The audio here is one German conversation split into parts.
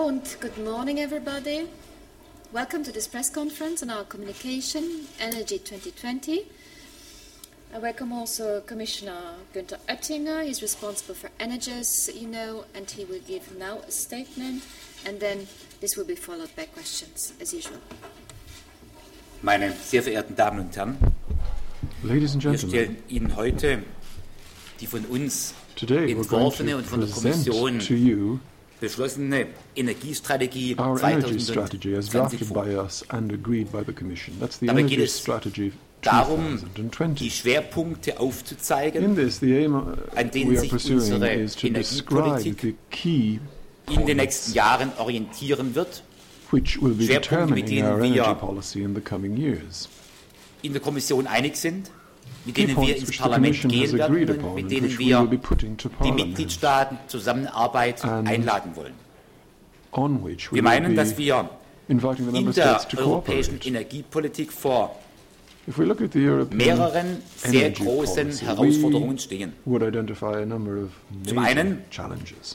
Hello and good morning, everybody. Welcome to this press conference on our communication, Energy 2020. I welcome also Commissioner Günther Oettinger. He's responsible for energy, as you know, and he will give now a statement, and then this will be followed by questions, as usual. Meine sehr verehrten Damen und Herren, Ladies and wir gentlemen, stellen Ihnen heute die von uns today we're going entworfene to und von der present Kommission to you beschlossene Energiestrategie our energy strategy as 2020 drafted vor. by us and agreed by the Commission. That's the Dabei geht energy es strategy darum, die 2020. Schwerpunkte In aufzuzeigen, this, the aim an denen we are sich pursuing unsere is to describe Energiepolitik the key in den nächsten points Jahren orientieren wird. which will be Schwerpunkte, mit determining denen our wir energy policy in the coming years. In der Kommission einig sind, mit Key denen wir points ins which the Parlament Commission has gehen agreed werden upon und mit and denen which we will be wir putting to die Parliament, Mitgliedstaaten Zusammenarbeit And einladen wollen. on which we Wir will meinen, dass be wir inviting the in member der states to europäischen cooperate. Energiepolitik vor If we look at the European mehreren sehr energy großen policy, Herausforderungen stehen. we would identify a number of Zum major einen, challenges.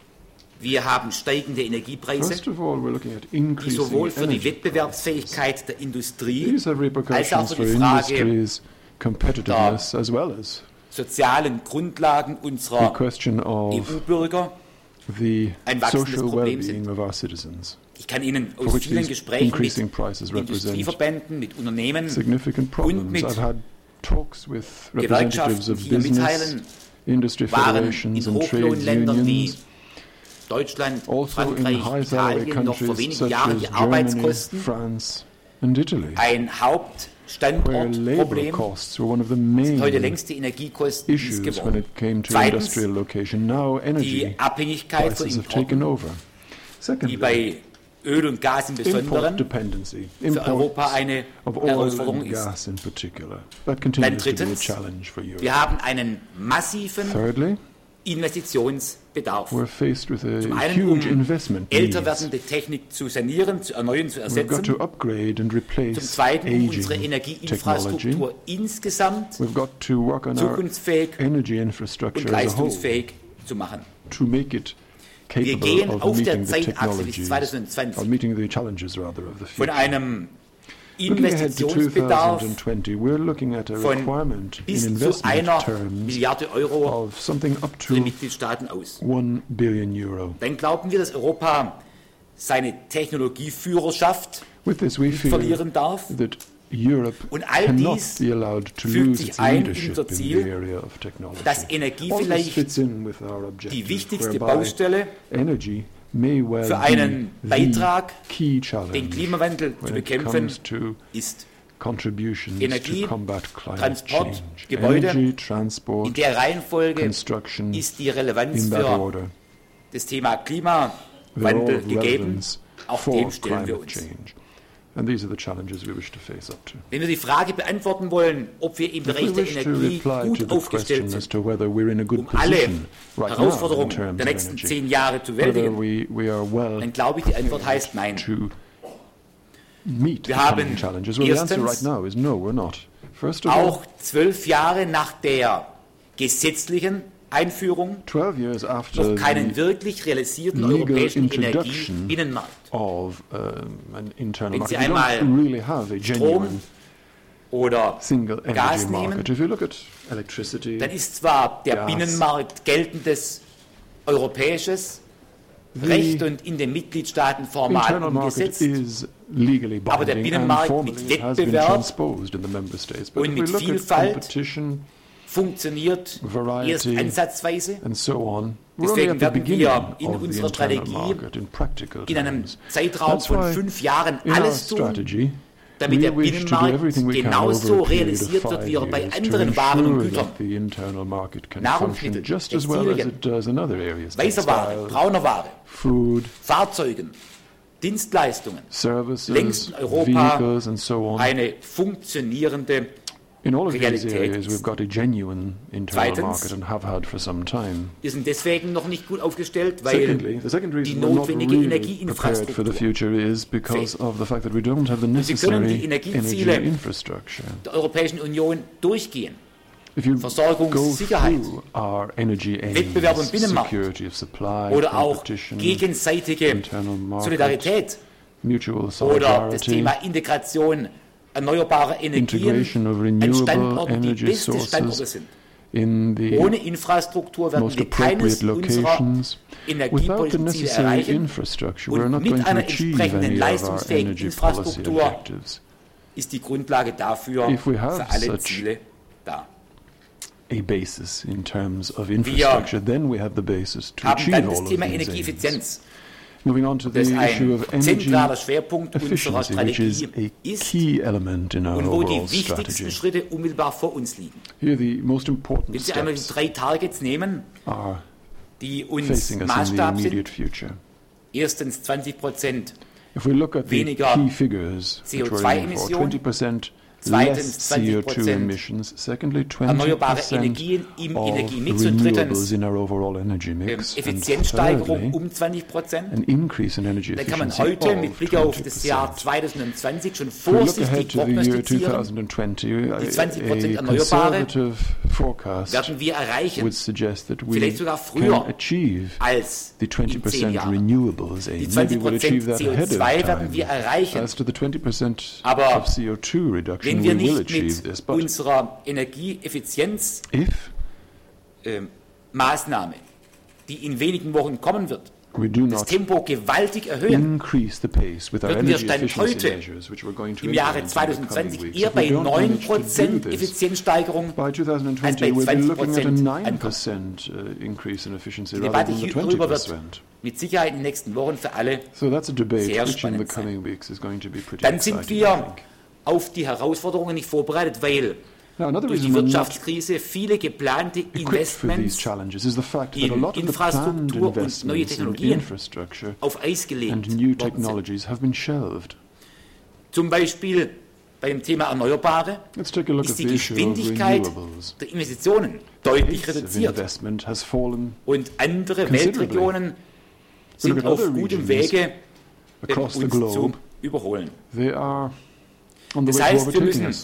Wir haben steigende Energiepreise, First of all, we're looking at die increasing sowohl für die energy Wettbewerbsfähigkeit der Industrie These have als auch repercussions für for die Frage industry's competitiveness as well as sozialen Grundlagen the unserer question of EU-Bürger the ein wachsendes social Problem well-being sind. of our citizens, Ich kann Ihnen for aus which vielen these Gesprächen increasing mit prices represent Industrieverbänden, mit Unternehmen significant und problems. mit I've had talks with representatives Gewerkschaften of hier business, mitteilen, industry waren in federations and trade Hochlohnländern wie unions, Deutschland, also in Frankreich, high salary Italien noch vor countries wenigen such Jahren as die Germany, Arbeitskosten France and Italy, ein where Hauptstandortproblem labor costs were one of the sind heute main längst die Energiekosten issues when geworden. it came to Zweitens, industrial location. Now energy die Abhängigkeit von prices have taken Importen, over. die Secondly, bei Öl und Gas im import Besonderen dependency, für Europa imports eine of oil Herausforderung and ist. gas in particular. That continues to be a drittens, challenge for Europe. Wir haben einen massiven Thirdly, Investitionsbedarf. we're faced with Zum a einen, huge um investment älter needs. werdende Technik zu sanieren, zu erneuern, zu We've got to ersetzen. upgrade and Zum replace Zweiten, um unsere aging Energieinfrastruktur technology. insgesamt We've got to work on our zukunftsfähig energy und infrastructure as a whole leistungsfähig zu machen. to make it Wir capable gehen of auf der meeting the Zeitachse bis technologies, 2020 or meeting the challenges rather of the von future. einem Looking ahead to Investitionsbedarf 2020, we're looking at a von requirement in bis zu investment einer terms Milliarde Euro of something up für die to Mitgliedstaaten aus. 1 billion euro. Dann glauben wir, dass Europa seine Technologieführerschaft With this, we fear verlieren darf. that Europe Und all cannot dies be allowed to fügt lose sich its ein in leadership unser in Ziel, the area of technology. dass Energie All this vielleicht fits in with our objective, die wichtigste whereby Baustelle energy may well für einen be Beitrag, the key challenge den Klimawandel zu when it bekämpfen, comes to ist. contributions Energie, to combat climate Transport, change. Gebäude, Energy, transport, In der Reihenfolge construction, ist die Relevanz in that für order. das Thema They're all Klimawandel of gegeben. relevance Auch for dem stellen wir climate uns. change. And these are the challenges we wish to face up to. Wenn wir die Frage beantworten wollen, ob wir im If we Bereich der wish to Energie reply to gut the aufgestellt question as sind, to whether we're in a good um alle position right now in Herausforderungen terms der of nächsten energy, 10 Jahre zu whether bewältigen, we are well dann glaube ich, die Antwort heißt nein. to meet the Wir haben coming challenges. Well, the answer right erstens now is no, we're not. First of all, Auch 12 Jahre nach der gesetzlichen Einführung 12 years after noch keinen the wirklich realisierten legal europäischen introduction Energiebinnenmarkt. of an internal Wenn Sie market, we einmal don't really have a genuine Strom oder single Gas energy nehmen, market. If you look at electricity, dann ist zwar der Gas. Binnenmarkt geltendes europäisches the Recht und in den Mitgliedstaaten formal internal market umgesetzt. is legally Aber der binding and Binnenmarkt formally mit it has been Wettbewerb transposed in the member states. But und if we mit look at Vielfalt competition Funktioniert Variety erst ansatzweise. and so on, we're only Deswegen at the werden beginning wir in of the unserer internal Strategie market in practical in einem terms. Zeitraum That's von why 5 Jahren in our alles tun, strategy damit der we wish to do Binnenmarkt everything we can over genauso a period of realisiert wird, 5 wie er bei years to anderen Waren und ensure Gütern, that the internal market can Nahrungsmittel, function just as well as Textilien, it does in other areas. weißer Ware, Textiles, brauner Ware, food, Fahrzeugen, Dienstleistungen, services, längst in Europa vehicles and so on. eine funktionierende In all of these Realität areas ist. we've got a genuine internal Zweitens, market and have had for some time. Wir sind deswegen noch nicht gut aufgestellt, weil Secondly, the second die reason we're not notwendige really prepared for the Energieinfrastruktur future is because of the fact that we don't have the Sie können necessary die energy Energieziele infrastructure. der Europäischen Union durchgehen. If you go Versorgungssicherheit, through our energy Wettbewerb und aims, Binnenmarkt security of supply, oder auch competition, gegenseitige internal market, Solidarität mutual oder das solidarity, Thema Integration erneuerbarer Energien integration of an renewable Standorten, die energy beste Standorte sources sind. in the Ohne Infrastruktur werden most wir keines appropriate unserer locations. Without the energiepolitischen Ziele necessary erreichen infrastructure, we're und not mit going to einer achieve entsprechenden any of our leistungsfähigen energy policy Infrastruktur objectives. ist die Grundlage dafür If we have für alle such Ziele da. A basis in terms of infrastructure, then we have the basis to Haben achieve dann all das of Thema these aims. Energieeffizienz, Moving on to the das issue ein of energy zentraler Schwerpunkt unserer efficiency, which is Strategie a ist key element in our und wo die overall wichtigsten strategy. Schritte unmittelbar vor uns liegen. Here, the most important Wenn Sie einmal die steps 3 Targets nehmen, are die uns facing us in the Maßstab immediate sind, future. erstens 20% If we look at the weniger key figures which we're aiming for, CO2-Emissionen, 20% zweitens less CO2 20% emissions, secondly erneuerbare 20% Energien im of Energiemix und renewables drittens in our overall energy mix, and Effizienzsteigerung thirdly, 20%. an increase in energy Da kann man efficiency heute mit of Blick auf das Jahr 20%. 2020 schon If we look ahead vorsichtig to the year prognostizieren, 2020, die a 20% Erneuerbare conservative forecast werden wir erreichen, would suggest that we vielleicht sogar can früher achieve als the in 10 20% Jahren. renewables Die aim. Maybe we'll 20% achieve that ahead of CO2 werden wir time. erreichen. As to the 20% Aber of CO2 reduction, Wenn wir we will nicht achieve mit this. But unserer Energieeffizienzmaßnahme, if die in wenigen Wochen kommen wird, we do das not Tempo gewaltig erhöhen, increase the pace with our würden wir energy Stand efficiency heute measures, which we're going to im Jahre implement in the coming 2020 weeks, eher if we bei don't manage to do 9% this, Effizienzsteigerung by als 2020 bei we'll be looking at a 20% 9% increase in efficiency Die rather Debatte than the hierüber wird 20%. mit Sicherheit in den nächsten Wochen für alle. So that's a debate sehr which in the spannend sein. coming weeks is going to be pretty Dann sind exciting, I wir think. auf die Herausforderungen nicht vorbereitet, weil Now, another durch die reason we're not Wirtschaftskrise viele geplante equipped for these Investments challenges is the fact that a in lot of the planned Infrastruktur und neue investments in Technologien infrastructure auf Eis gelegt and new worden sind. technologies have been shelved. Zum Beispiel beim Thema Erneuerbare Let's take a look ist at die the issue of Geschwindigkeit renewables. der Investitionen deutlich Pace of reduziert investment has fallen und andere considerably. Weltregionen sind Look at auf other gutem regions Wege, across the uns zu globe. überholen. They are on the Das way to heißt, wir overtaking müssen, us.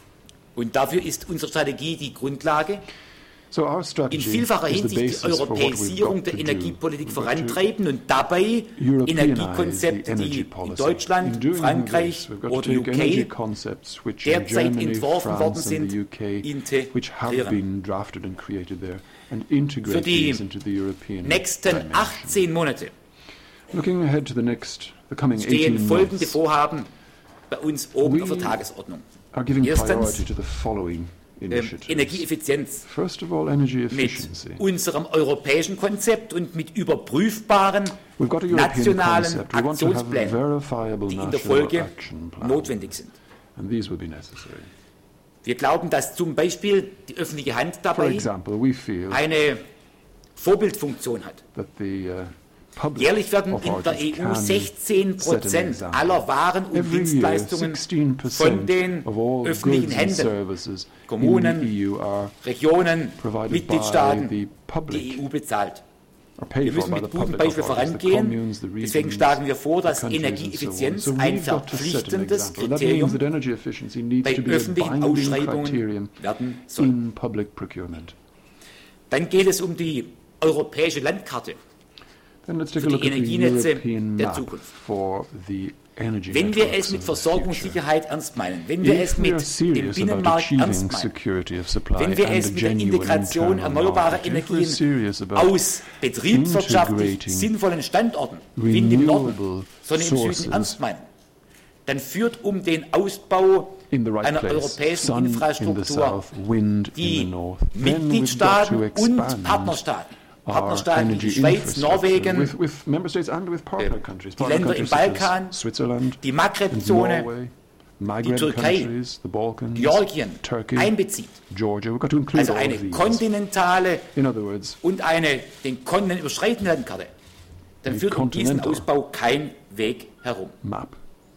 und dafür ist unsere Strategie die Grundlage, So our in strategy vielfacher is the Hinsicht die basis for what we've Europäisierung got der to do. Energiepolitik We've got to vorantreiben und dabei Europeanize the Energiekonzepte, energy die policy. in Deutschland, In doing Frankreich this, we've got to oder take energy UK concepts which in derzeit Germany, entworfen worden France and sind, the UK, which have integrieren. been drafted and created there, and integrate Für die these into the European nächsten dimension. 18 Monate Looking ahead to the coming stehen 18 folgende months, Vorhaben bei uns oben We auf der Tagesordnung. are giving Erstens, priority to the following initiatives. Energieeffizienz First of all, energy mit efficiency. unserem europäischen Konzept und mit überprüfbaren We've got a European nationalen concept. We want to have Aktionsplänen, verifiable die in der national Folge action plans, notwendig sind. and these will be necessary. Wir glauben, dass zum Beispiel die öffentliche Hand For dabei example, we feel eine Vorbildfunktion hat. that the public Jährlich werden in der authorities EU can set an 16% example. aller Waren und Every year, Dienstleistungen von 16% den of all öffentlichen goods and Händen, services Kommunen, in the EU are Regionen, provided Mitgliedstaaten, by the public, die EU bezahlt. are paid Wir for müssen by the mit gutem public Beispiel authorities, the vorangehen. communes, the Deswegen regions, schlagen wir vor, dass the countries and Energieeffizienz so on. So ein we've got to set an verpflichtendes example. That means Kriterium that energy efficiency needs bei to be a öffentlichen binding Ausschreibungen criterion werden soll. in public procurement. Dann geht es um die europäische Landkarte. Then let's take Für a die look at the Energienetze European der map Zukunft. for the energy Wenn wir networks es mit of the future. Versorgungssicherheit ernst meinen, wenn wir es If we are mit dem serious about Binnenmarkt achieving ernst meinen, security of supply wenn wir and es a mit der genuine Integration internal erneuerbarer market, if we're Energien serious about aus betriebswirtschaftlich integrating sinnvollen Standorten, Wind im renewable Norden, Sonne im Süden sources ernst meinen, dann führt um den Ausbau in the right einer place, europäischen sun in the Infrastruktur south, wind in the die north, then we've got to Mitgliedstaaten und expand Partnerstaaten, our Partnerstaaten wie die energy Schweiz, infrastructure Norwegen, with member states and with partner countries, die partner Länder im countries such as Balkan, Switzerland, die and Maghreb-Zone, Norway, die Maghreb Türkei, countries, the Balkans, Georgien Turkey, einbezieht. Georgia. We've got to include Also all eine of these. kontinentale In other words, und eine den Kontinent überschreitende Landkarte, dann A führt um diesen continental Ausbau kein Weg herum. map.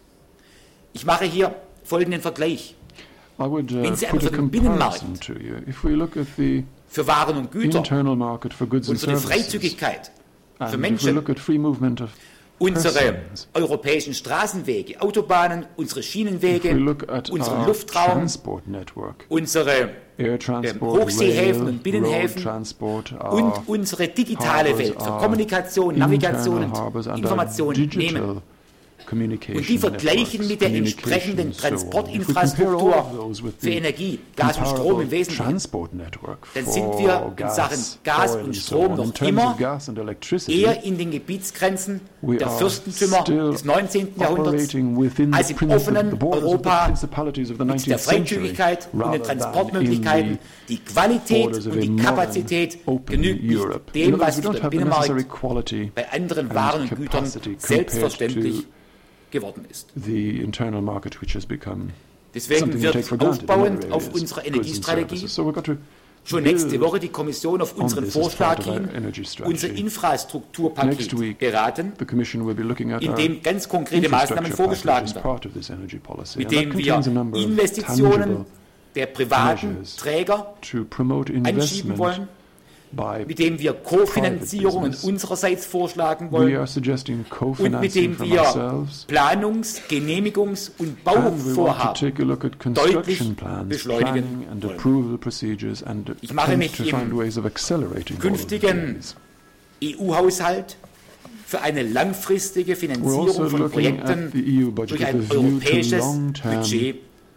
Ich mache hier folgenden Vergleich. I would Wenn Sie put einmal a von dem Binnenmarkt comparison to you. If we look at the Für Waren und Güter internal market for goods und and für die services, Freizügigkeit für and if we Menschen look at free movement of unsere persons. europäischen Straßenwege, Autobahnen, unsere If Schienenwege, we look at unseren our Luftraum, transport network, unsere air transport, Hochseehäfen rail, und Binnenhäfen road transport, our und unsere digitale harbors, Welt für our Kommunikation, Navigation internal harbors und and our Information digital nehmen communication und die vergleichen networks, mit der entsprechenden communication, so on. If we compare all Transportinfrastruktur of those with für the Energie, Gas und Strom comparable im Wesentlichen, transport network dann for sind wir in gas, Sachen Gas oil und and Strom so on. In noch terms immer of gas and electricity, eher in den Gebietsgrenzen we der are Fürstentümer still des 19. Jahrhunderts operating within als the im offenen the borders of the Europa principalities of the mit der 19th century, Freizügigkeit und den rather than Transportmöglichkeiten. in Die Qualität borders of und a die modern, Kapazität open genügt nicht Europe. In dem, other words, was we für don't den have the necessary Binnenmarkt quality bei anderen and Waren und Gütern capacity compared selbstverständlich to geworden ist. the internal market, which has become Deswegen something we take wird for granted in aufbauend other auf areas, unsere goods and Energiestrategie services. So we've got to schon nächste build Woche die Kommission auf unseren this as part Vorschlag of our hin energy strategy. unser Next Infrastrukturpaket week, beraten, the Commission will be looking at in our dem ganz konkrete Maßnahmen infrastructure vorgeschlagen package as werden, part of this energy policy. mit And that dem wir contains a number of Investitionen tangible der privaten measures Träger to promote anschieben investment wollen, by mit dem wir Kofinanzierungen business. unsererseits vorschlagen we wollen are suggesting und mit co-financing dem from wir ourselves. Planungs-, Genehmigungs- und And we want to Bauvorhaben take a look at deutlich construction plans, beschleunigen planning and wollen. approval procedures and Ich mache attempt mich to im find ways of accelerating all of künftigen these. EU-Haushalt für eine langfristige We're Finanzierung also von looking at Projekten the EU budget durch ein with a view to europäisches long-term. Budget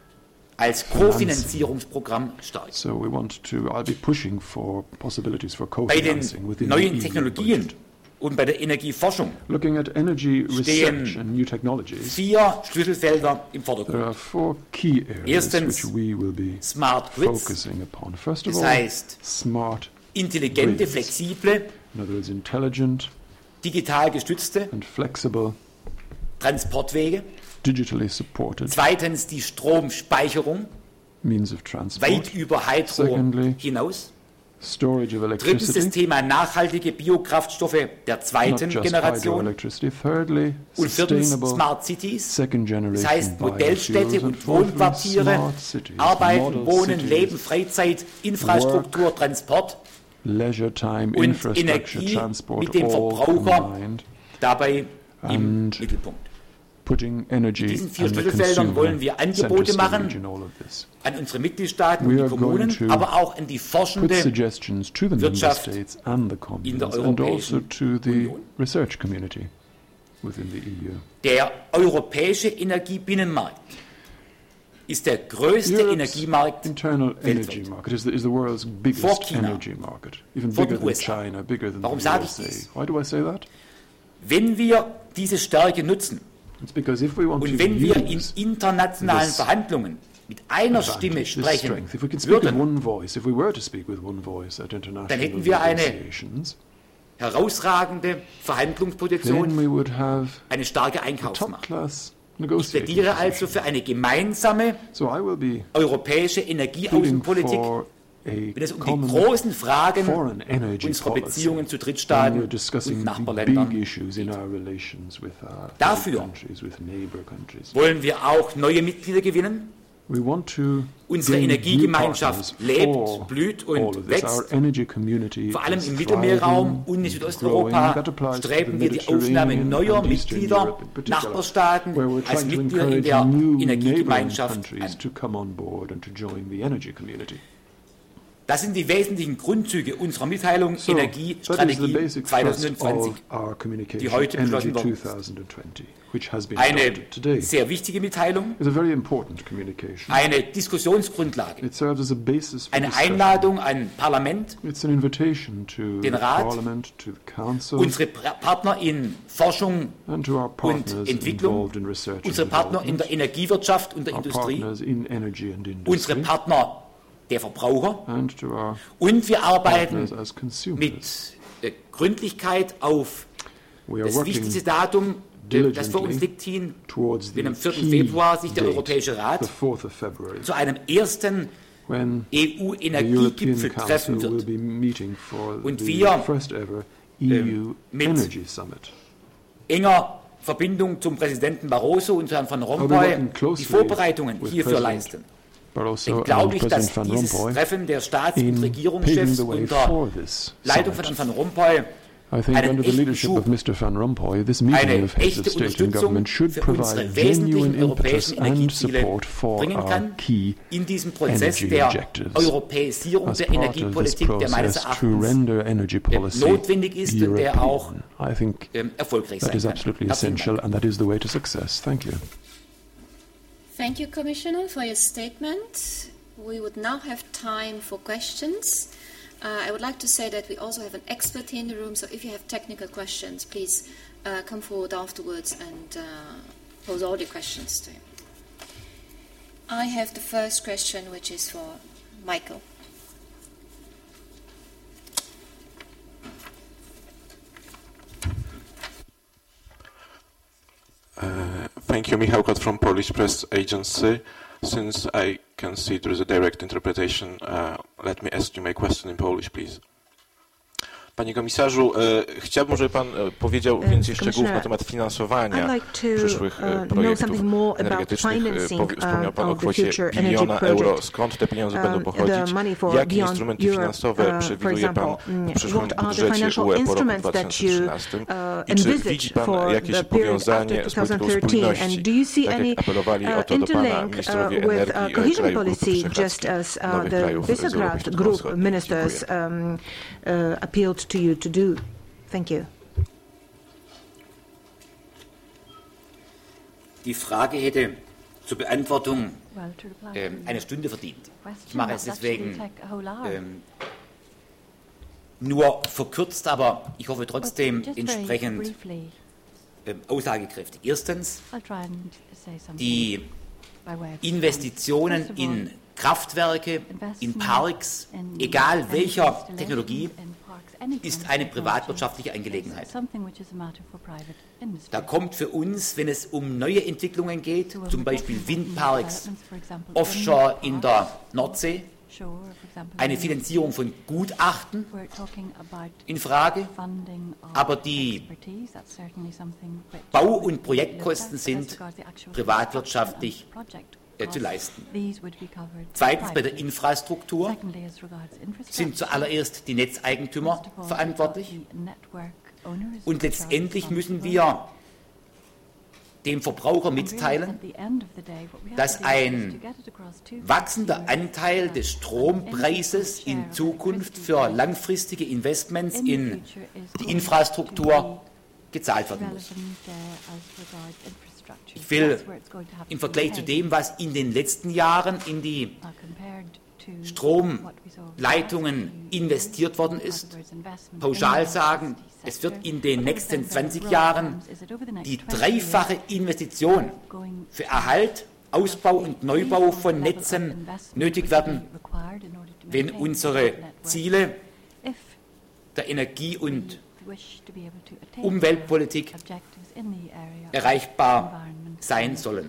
als Kofinanzierungsprogramm stark. So we want to. I'll be pushing for possibilities for Bei den co-financing within neuen the EU Technologien budget. und bei der Energieforschung Looking at energy stehen research and new technologies, 4 Schlüsselfelder im there Vordergrund. are 4 key areas Erstens, which we will be Smart Grids, focusing upon. First of das all, heißt smart, intelligente, Grids. flexible, in other words, intelligent digital gestützte and flexible, Transportwege. digitally supported Zweitens die Stromspeicherung means of transport. weit über Hydro Secondly, hinaus. storage of Drittens das electricity, Thema nachhaltige Biokraftstoffe der not zweiten just Generation. hydroelectricity. Thirdly, Und viertens sustainable Smart Cities, second generation das heißt Modellstädte biofuels. und And fourthly, Wohnquartiere, smart cities, Arbeiten, model Wohnen, cities, Leben, Freizeit, Infrastruktur, Transport, leisure time, und infrastructure, Energie transport, mit dem all Verbraucher combined, dabei im And Mittelpunkt. putting energy In diesen 4 and the Schlüsselfeldern consumer wollen wir center Angebote stage machen in all of this. An unsere Mitgliedstaaten We und die are Kommunen, going to aber auch an die Put forschende suggestions to the member Wirtschaft states and the in communes der and also Europäischen to the Union. research community within the EU. Der europäische Energiebinnenmarkt ist der größte Europe's Energiemarkt internal energy weltweit. market is the world's Vor biggest China. energy market, even Vor bigger den than USA. China, bigger than Warum the sage ich USA. dies? Why do I say that? Wenn wir diese Stärke nutzen It's because if we want und to wenn wir in use internationalen this Verhandlungen mit einer Stimme advantage, this sprechen strength, if we can speak with würden, one voice, if we were to speak with one voice at international hätten wir eine negotiations, herausragende Verhandlungsposition, then we would have eine starke Einkaufsmacht. top-class Ich negotiating plädiere also position. für eine gemeinsame So I will be europäische pleading Energieaußenpolitik, for a wenn es um die common großen Fragen foreign energy unserer policy. Beziehungen zu When we're Drittstaaten discussing und the Nachbarländern big issues in our relations with our Dafür countries, with neighbor countries. wollen wir auch neue Mitglieder gewinnen. We want to Unsere gain new Energiegemeinschaft partners lebt, for blüht all und of this. Our wächst. energy community Vor allem is im Mittelmeerraum thriving und in and Südosteuropa growing. That applies to streben the wir die Aufnahme Mediterranean neuer and Eastern Mitglieder, Europe in particular, Nachbarstaaten where we're als trying to Mitglieder in encourage der new neighboring Energiegemeinschaft countries an. to come on board and to join the energy community. Das sind die wesentlichen Grundzüge unserer Mitteilung So, that is the Energiestrategie basic thrust 2020. of our communication, die heute Energy beschlossen worden ist. 2020, which has been Eine adopted today. sehr wichtige Mitteilung, It's a very important communication. eine Diskussionsgrundlage, It serves as a basis for eine discussion. Einladung an Parlament, It's an invitation to den the Rat, Parliament, to the Council, unsere Partner in Forschung and to our partners Entwicklung, involved in research and unsere Partner in der development, Energiewirtschaft und der our Industrie, partners in energy and unsere industry, Partner der Verbraucher and to our und wir arbeiten partners as consumers. mit Gründlichkeit auf We are das wichtigste working Datum, das vor uns diligently liegt, hin, towards the wenn am 4. key Februar sich der date, Europäische Rat the 4th of February, zu einem ersten when the European EU-Energiegipfel treffen Council will wird. be meeting for Und the wir, first ever EU mit Energy Summit. Enger Verbindung zum Präsidenten Barroso und Herrn Van I'll be Rompuy working closely die Vorbereitungen with hierfür President leisten. Barroso Dann and glaube ich, dass President Van dieses Rompuy Treffen der Staats- und in paving Regierungschefs the way unter for this Leitung von summit Herrn Van Rompuy I think einen under the echten leadership Schub, of Mr. Van Rompuy, this meeting eine of heads of echte state and government Unterstützung should für provide unsere genuine wesentlichen impetus europäischen and Energieziele support for bringen our kann, key in diesem Prozess energy der objectives. Europäisierung As der part of this Energiepolitik, der meines process to Erachtens render energy policy notwendig ist und der auch European, I think erfolgreich that sein is kann. absolutely Herzlichen essential Dank. and that is the way to success. Thank you. Thank you, Commissioner, for your statement. We would now have time for questions. I would like to say that we also have an expert here in the room, so if you have technical questions, please come forward afterwards and pose all your questions to him. I have the first question, which is for Michael. Thank you, Michał Kot from Polish Press Agency. Since I can see there is a direct interpretation, let me ask you my question in Polish, please. Panie komisarzu, chciałbym, żeby pan powiedział więcej szczegółów na temat finansowania przyszłych projektów energetycznych. Wspomniał pan o kwocie €1 biliona. Skąd te pieniądze będą pochodzić? Jakie instrumenty finansowe przewiduje pan w przyszłym budżecie UE po roku 2013? I czy widzi pan jakieś powiązanie z polityką spójności? Tak jak apelowali o to do pana ministrowie energii krajów Grupy Wyszehradzkiej, nowych krajów z Europy Środkowo-Wschodniej. To you to do. Thank you. Die Frage hätte zur Beantwortung eine Stunde verdient. Ich mache es deswegen nur verkürzt, aber ich hoffe trotzdem entsprechend aussagekräftig. Erstens, die Investitionen in Kraftwerke, in Parks, egal welcher Technologie, ist eine privatwirtschaftliche Angelegenheit. Da kommt für uns, wenn es um neue Entwicklungen geht, zum Beispiel Windparks offshore in der Nordsee, eine Finanzierung von Gutachten in Frage, aber die Bau- und Projektkosten sind privatwirtschaftlich zu leisten. Zweitens, bei der Infrastruktur sind zuallererst die Netzeigentümer verantwortlich und letztendlich müssen wir dem Verbraucher mitteilen, dass ein wachsender Anteil des Strompreises in Zukunft für langfristige Investments in die Infrastruktur gezahlt werden muss. Ich will im Vergleich zu dem, was in den letzten Jahren in die Stromleitungen investiert worden ist, pauschal sagen, es wird in den nächsten 20 Jahren die dreifache Investition für Erhalt, Ausbau und Neubau von Netzen nötig werden, wenn unsere Ziele der Energie- und Umweltpolitik erreichbar sein sollen.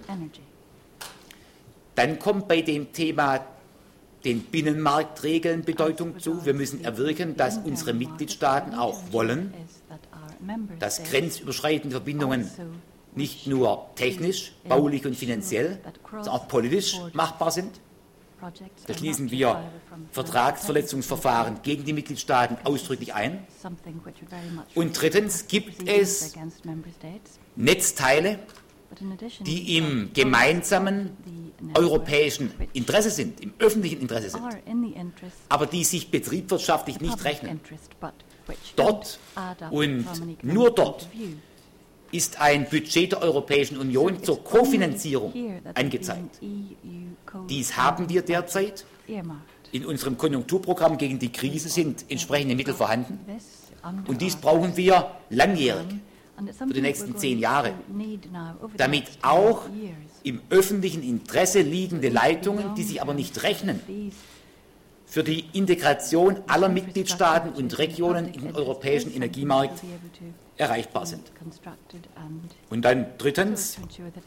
Dann kommt bei dem Thema den Binnenmarktregeln Bedeutung zu. Wir müssen erwirken, dass unsere Mitgliedstaaten auch wollen, dass grenzüberschreitende Verbindungen nicht nur technisch, baulich und finanziell, sondern auch politisch machbar sind. Da schließen wir Vertragsverletzungsverfahren gegen die Mitgliedstaaten ausdrücklich ein. Und drittens gibt es Netzteile, die im gemeinsamen europäischen Interesse sind, im öffentlichen Interesse sind, aber die sich betriebswirtschaftlich nicht rechnen. Dort und nur dort ist ein Budget der Europäischen Union zur Kofinanzierung angezeigt. Dies haben wir derzeit. In unserem Konjunkturprogramm gegen die Krise sind entsprechende Mittel vorhanden. Und dies brauchen wir langjährig, für die nächsten 10 Jahre, damit auch im öffentlichen Interesse liegende Leitungen, die sich aber nicht rechnen, für die Integration aller Mitgliedstaaten und Regionen in den europäischen Energiemarkt erreichbar sind. Und dann drittens,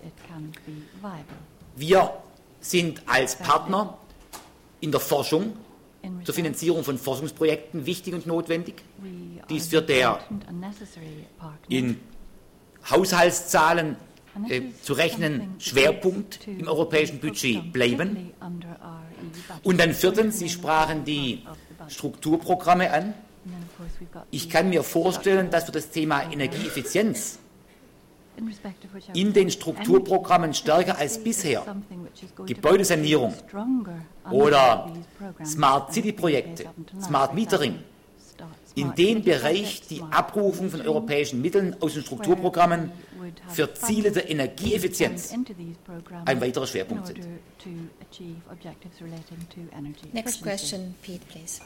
wir sind als Partner in der Forschung zur Finanzierung von Forschungsprojekten wichtig und notwendig. Dies wird der in Haushaltszahlen zu rechnen Schwerpunkt im europäischen Budget bleiben. Und dann viertens, Sie sprachen die Strukturprogramme an. Ich kann mir vorstellen, dass wir das Thema Energieeffizienz in den Strukturprogrammen stärker als bisher, Gebäudesanierung oder Smart City Projekte, Smart Metering, in den Bereich die Abrufung von europäischen Mitteln aus den Strukturprogrammen für Ziele der Energieeffizienz ein weiterer Schwerpunkt sind. Next question, Pete, please.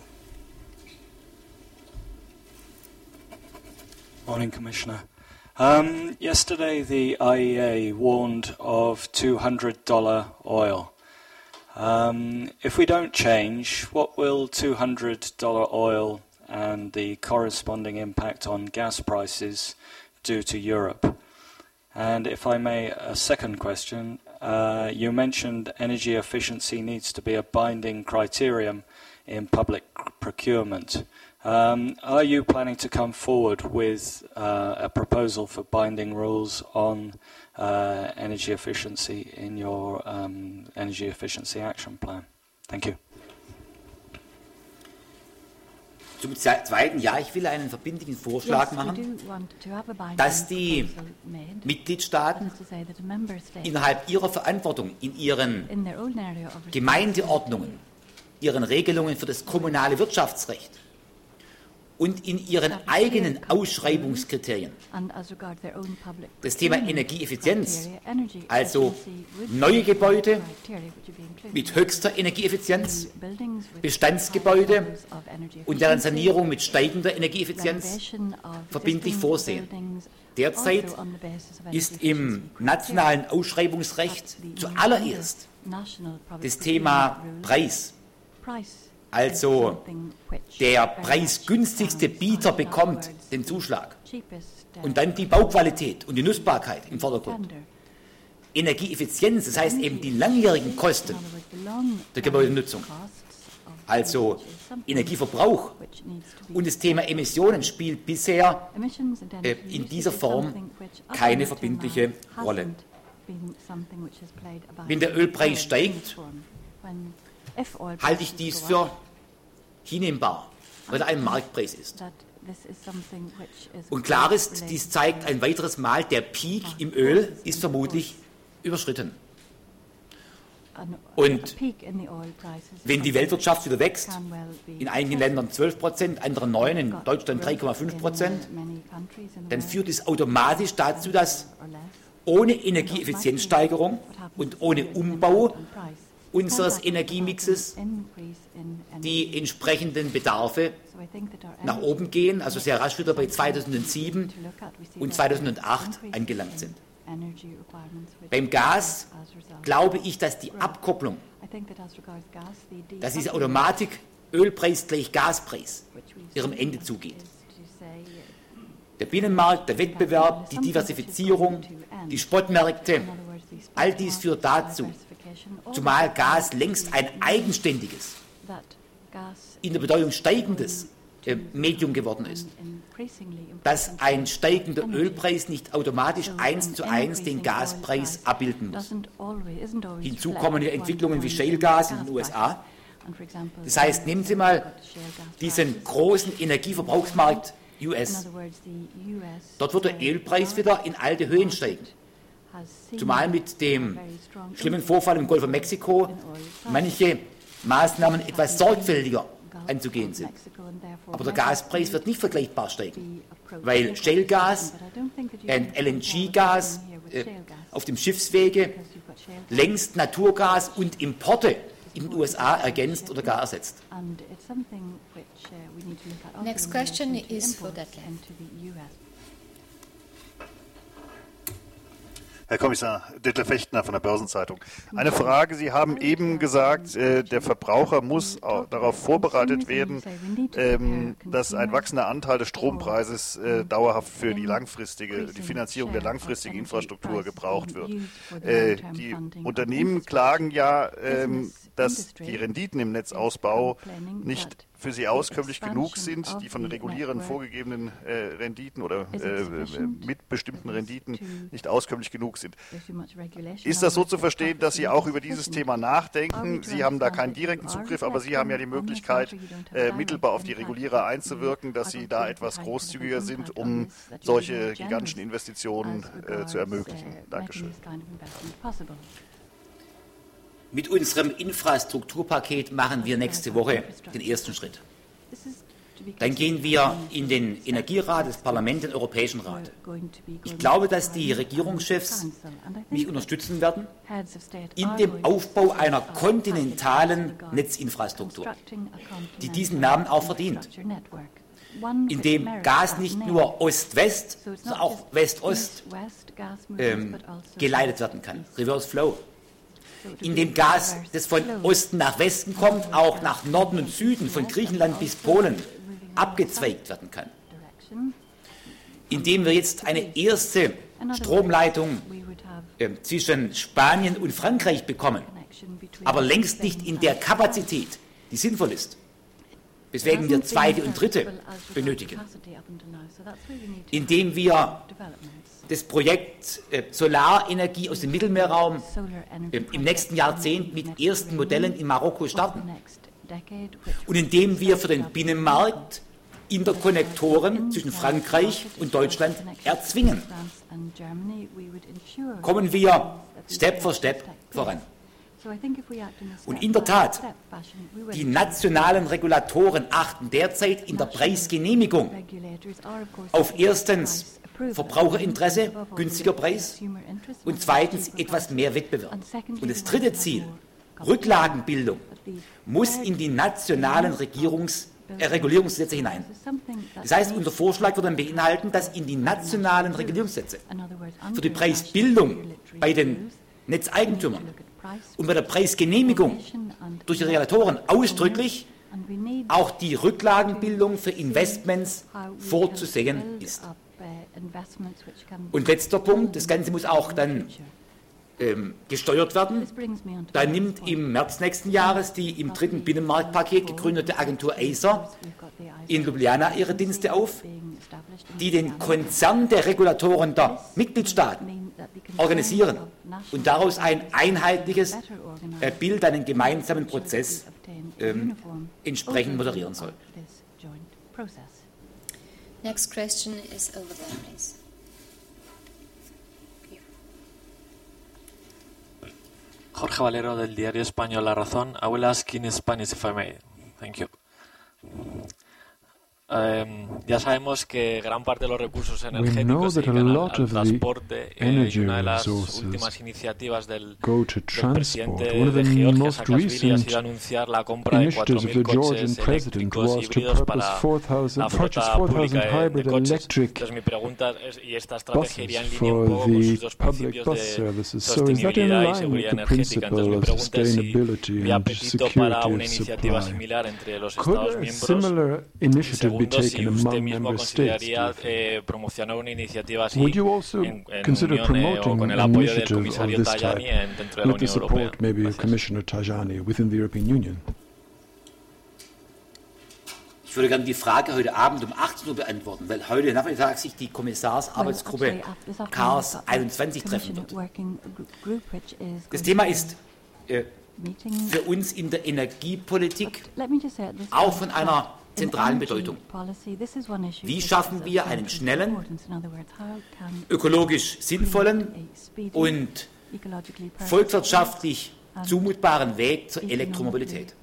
Morning, Commissioner. Yesterday, the IEA warned of $200 oil. If we don't change, what will $200 oil and the corresponding impact on gas prices do to Europe? And if I may, a second question. You mentioned energy efficiency needs to be a binding criterion in public procurement. Are you planning to come forward with a proposal for binding rules on energy efficiency in your energy efficiency action plan? Thank you. Zum Zweiten, ja, ich will einen verbindlichen Vorschlag machen, dass die Mitgliedstaaten innerhalb ihrer Verantwortung, in ihren Gemeindeordnungen, ihren Regelungen für das kommunale Wirtschaftsrecht und in ihren eigenen Ausschreibungskriterien das Thema Energieeffizienz, also neue Gebäude mit höchster Energieeffizienz, Bestandsgebäude und deren Sanierung mit steigender Energieeffizienz verbindlich vorsehen. Derzeit ist im nationalen Ausschreibungsrecht zuallererst das Thema Preis. Also der preisgünstigste Bieter bekommt den Zuschlag. Und dann die Bauqualität und die Nutzbarkeit im Vordergrund. Energieeffizienz, das heißt eben die langjährigen Kosten der Gebäudenutzung, also Energieverbrauch und das Thema Emissionen spielt bisher in dieser Form keine verbindliche Rolle. Wenn der Ölpreis steigt, halte ich dies für hinnehmbar, weil er ein Marktpreis ist. Und klar ist, dies zeigt ein weiteres Mal, der Peak im Öl ist vermutlich überschritten. Und wenn die Weltwirtschaft wieder wächst, in einigen Ländern 12%, anderen 9%, in Deutschland 3,5%, dann führt es automatisch dazu, dass ohne Energieeffizienzsteigerung und ohne Umbau unseres Energiemixes die entsprechenden Bedarfe nach oben gehen, also sehr rasch wieder bei 2007 und 2008 angelangt sind. Beim Gas glaube ich, dass die Abkopplung, dass diese Automatik Ölpreis gleich Gaspreis ihrem Ende zugeht. Der Binnenmarkt, der Wettbewerb, die Diversifizierung, die Spotmärkte, all dies führt dazu, zumal Gas längst ein eigenständiges, in der Bedeutung steigendes Medium geworden ist, dass ein steigender Ölpreis nicht automatisch 1:1 den Gaspreis abbilden muss. Hinzu kommen die Entwicklungen wie Shale Gas in den USA. Das heißt, nehmen Sie mal diesen großen Energieverbrauchsmarkt US. Dort wird der Ölpreis wieder in alte Höhen steigen. Zumal mit dem schlimmen Vorfall im Golf von Mexiko manche Maßnahmen etwas sorgfältiger anzugehen sind. Aber der Gaspreis wird nicht vergleichbar steigen, weil Shale-Gas und LNG-Gas auf dem Schiffswege längst Naturgas und Importe in den USA ergänzt oder gar ersetzt. Next question is for Detlef. Herr Kommissar, Detlef Fechtner von der Börsenzeitung. Eine Frage, Sie haben eben gesagt, der Verbraucher muss darauf vorbereitet werden, dass ein wachsender Anteil des Strompreises dauerhaft für die Finanzierung der langfristigen Infrastruktur gebraucht wird. Die Unternehmen klagen ja dass die Renditen im Netzausbau nicht für sie auskömmlich genug sind, die von den Regulierern vorgegebenen Renditen oder mit bestimmten Renditen nicht auskömmlich genug sind. Ist das so zu verstehen, dass Sie auch über dieses Thema nachdenken? Sie haben da keinen direkten Zugriff, aber Sie haben ja die Möglichkeit, mittelbar auf die Regulierer einzuwirken, dass sie da etwas großzügiger sind, um solche gigantischen Investitionen zu ermöglichen. Dankeschön. Mit unserem Infrastrukturpaket machen wir nächste Woche den ersten Schritt. Dann gehen wir in den Energierat des Parlaments, den Europäischen Rat. Ich glaube, dass die Regierungschefs mich unterstützen werden in dem Aufbau einer kontinentalen Netzinfrastruktur, die diesen Namen auch verdient, in dem Gas nicht nur Ost-West, sondern auch West-Ost geleitet werden kann, Reverse Flow. In dem Gas, das von Osten nach Westen kommt, auch nach Norden und Süden, von Griechenland bis Polen, abgezweigt werden kann. Indem wir jetzt eine erste Stromleitung zwischen Spanien und Frankreich bekommen, aber längst nicht in der Kapazität, die sinnvoll ist, weswegen wir zweite und dritte benötigen. Indem wir das Projekt Solarenergie aus dem Mittelmeerraum im nächsten Jahrzehnt mit ersten Modellen in Marokko starten. Und indem wir für den Binnenmarkt Interkonnektoren zwischen Frankreich und Deutschland erzwingen, kommen wir Step for Step voran. Und in der Tat, die nationalen Regulatoren achten derzeit in der Preisgenehmigung auf erstens Verbraucherinteresse, günstiger Preis, und zweitens etwas mehr Wettbewerb. Und das dritte Ziel, Rücklagenbildung, muss in die nationalen Regulierungsgesetze hinein. Das heißt, unser Vorschlag würde dann beinhalten, dass in die nationalen Regulierungsgesetze für die Preisbildung bei den Netzeigentümern und bei der Preisgenehmigung durch die Regulatoren ausdrücklich auch die Rücklagenbildung für Investments vorzusehen ist. Und letzter Punkt, das Ganze muss auch dann gesteuert werden. Da nimmt im März nächsten Jahres die im dritten Binnenmarktpaket gegründete Agentur ACER in Ljubljana ihre Dienste auf, die den Konzern der Regulatoren der Mitgliedstaaten organisieren und daraus ein einheitliches Bild, einen gemeinsamen Prozess entsprechend moderieren soll. Next question is over there, please. Jorge Valero del diario español La Razón. I will ask in Spanish if I may. Thank you. Ya sabemos que gran parte de los recursos energéticos se dedican al transporte y una de las últimas iniciativas del presidente de Georgia, Saakashvili, ha sido anunciar la compra de 4.000 coches eléctricos híbridos para la flota pública de coches. Entonces mi pregunta es, ¿y esta estrategia iría en línea un poco con sus dos principios de sostenibilidad y seguridad energética? Entonces mi pregunta es si hay apetito para una iniciativa similar entre los Estados miembros. Segundo, si usted mismo consideraría promocionar una iniciativa así en unión o con el apoyo del comisario Tajani dentro de la Unión Europea. Ich würde gerne die Frage heute Abend um 18 Uhr beantworten, weil heute Nachmittag sich die Kommissarsarbeitsgruppe CARS 21 treffen wird. Das Thema ist für uns in der Energiepolitik auch von einer zentralen Bedeutung. Wie schaffen wir einen schnellen, ökologisch sinnvollen und volkswirtschaftlich zumutbaren Weg zur Elektromobilität?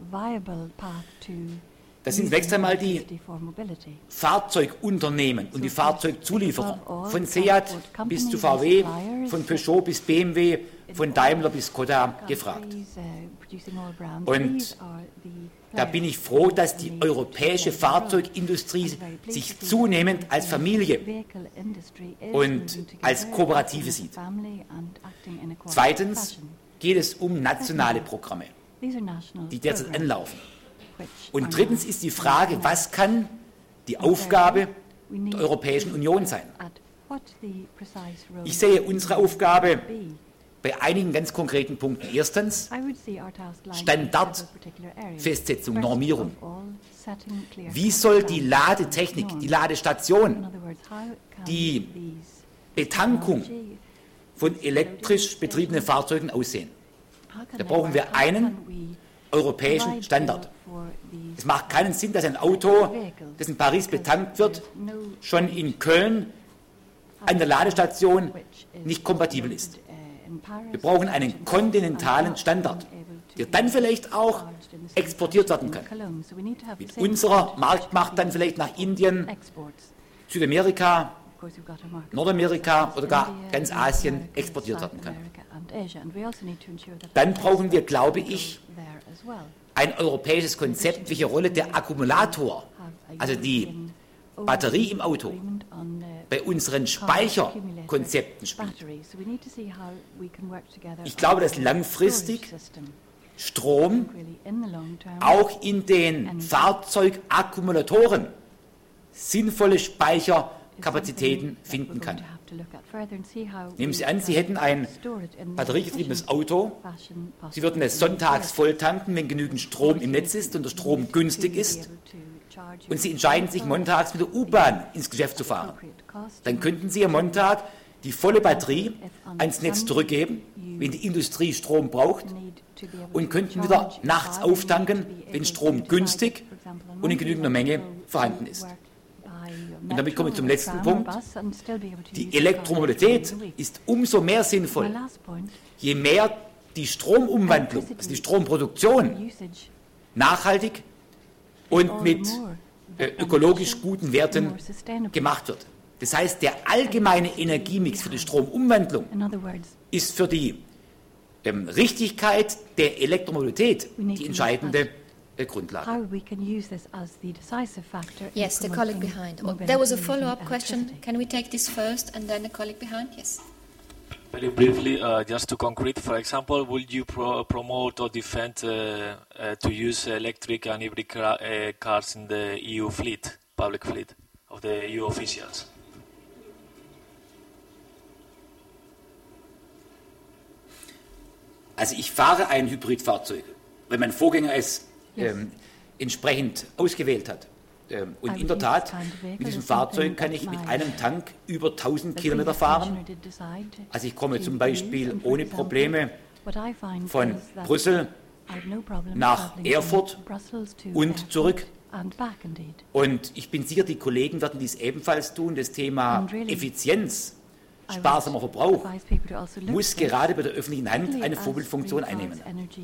Das sind zunächst einmal die Fahrzeugunternehmen und die Fahrzeugzulieferer, von Seat bis zu VW, von Peugeot bis BMW, von Daimler bis Skoda gefragt. Und da bin ich froh, dass die europäische Fahrzeugindustrie sich zunehmend als Familie und als Kooperative sieht. Zweitens geht es um nationale Programme, die derzeit anlaufen. Und drittens ist die Frage, was kann die Aufgabe der Europäischen Union sein? Ich sehe unsere Aufgabe bei einigen ganz konkreten Punkten. Erstens, Standardfestsetzung, Normierung. Wie soll die Ladetechnik, die Ladestation, die Betankung von elektrisch betriebenen Fahrzeugen aussehen? Da brauchen wir einen europäischen Standard. Es macht keinen Sinn, dass ein Auto, das in Paris betankt wird, schon in Köln an der Ladestation nicht kompatibel ist. Wir brauchen einen kontinentalen Standard, der dann vielleicht auch exportiert werden kann. Mit unserer Marktmacht dann vielleicht nach Indien, Südamerika, Nordamerika oder gar ganz Asien exportiert werden kann. Dann brauchen wir, glaube ich, ein europäisches Konzept, welche Rolle der Akkumulator, also die Batterie im Auto, bei unseren Speicherkonzepten spielt. Ich glaube, dass langfristig Strom auch in den Fahrzeugakkumulatoren sinnvolle Speicherkapazitäten finden kann. Nehmen Sie an, Sie hätten ein batteriegetriebenes Auto, Sie würden es sonntags voll tanken, wenn genügend Strom im Netz ist und der Strom günstig ist, und Sie entscheiden sich montags mit der U-Bahn ins Geschäft zu fahren. Dann könnten Sie am Montag die volle Batterie ans Netz zurückgeben, wenn die Industrie Strom braucht, und könnten wieder nachts auftanken, wenn Strom günstig und in genügender Menge vorhanden ist. Und damit komme ich zum letzten Punkt. Die Elektromobilität ist umso mehr sinnvoll, je mehr die Stromumwandlung, also die Stromproduktion, nachhaltig und mit ökologisch guten Werten gemacht wird. Das heißt, der allgemeine Energiemix für die Stromumwandlung ist für die Richtigkeit der Elektromobilität die entscheidende Grundlage. Yes, the colleague behind. Oh, there was a follow-up question. Can we take this first and then the colleague behind? Yes. Very briefly, just to concrete, for example, would you promote or defend to use electric and hybrid cars in the EU fleet, public fleet, of the EU officials? Also ich fahre ein Hybridfahrzeug, weil mein Vorgänger es entsprechend ausgewählt hat. Und in der Tat, mit diesem Fahrzeug kann ich mit einem Tank über 1000 Kilometer fahren. Also ich komme zum Beispiel ohne Probleme von Brüssel nach Erfurt und zurück. Und ich bin sicher, die Kollegen werden dies ebenfalls tun. Das Thema Effizienz, sparsamer Verbrauch muss gerade bei der öffentlichen Hand eine Vorbildfunktion einnehmen.